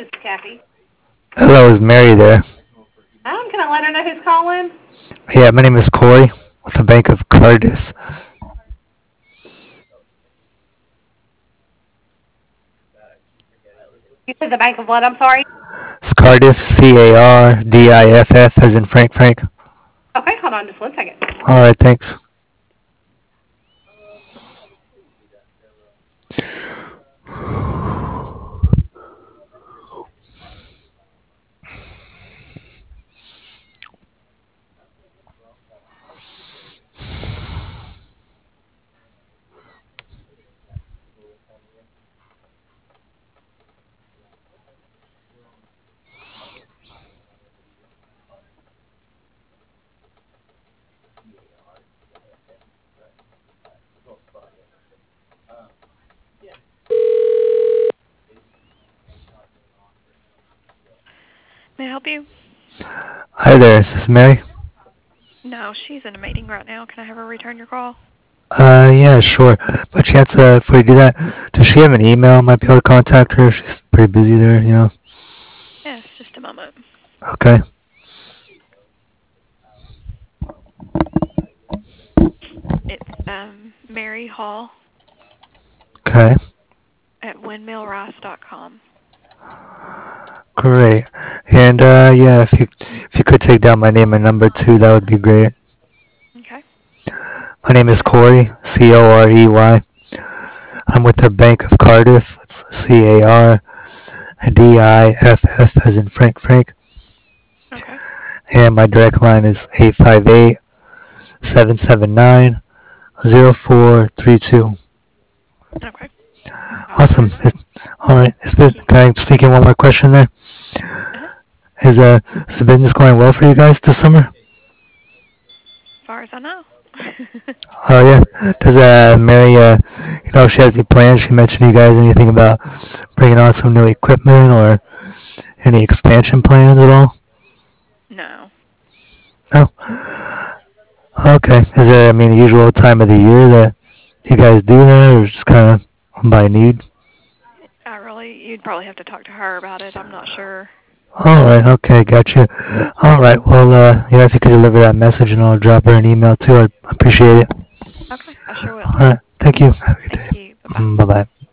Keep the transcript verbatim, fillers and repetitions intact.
this is Kathy. Hello, is Mary there? Um, can I let her know who's calling? Yeah, my name is Corey with the Bank of Cardiff. You said the Bank of what? I'm sorry. It's Cardiff, C A R D I F F, as in Frank Frank. Okay, hold on just one second. Alright, thanks. May I help you? Hi there, is this Mary? No, she's in a meeting right now. Can I have her return your call? Uh, yeah, sure. By chance, uh, before you do that, does she have an email? I might be able to contact her. She's pretty busy there, you know. Yes, just a moment. Okay. It's um, Mary Hall Okay. at windmill rice dot com. Great. And, uh, yeah, if you, if you could take down my name and number too, that would be great. Okay. My name is Corey, C O R E Y. I'm with the Bank of Cardiff. It's C A R D I F F as in Frank Frank. Okay. And my direct line is eight five eight, seven seven nine, zero four three two. Okay. I'll let Awesome. her know. Is, all right. Is the, Thank you. can I sneak in one more question there? Uh-huh. Is, uh, is the business going well for you guys this summer? As far as I know. Oh, yeah. Does uh, Mary, uh, you know, if she has any plans, she mentioned to you guys anything about bringing on some new equipment or any expansion plans at all? No. No? Okay. Is there, I mean, the usual time of the year that you guys do that, or just kind of by need? I really, you'd probably have to talk to her about it. I'm not sure. All right. Okay. Gotcha. All right. Well, uh, yeah, if you could deliver that message, and I'll drop her an email too. I appreciate it. Okay. I sure will. All right. Thank you. Have a good Thank day. you. Bye-bye. Bye bye.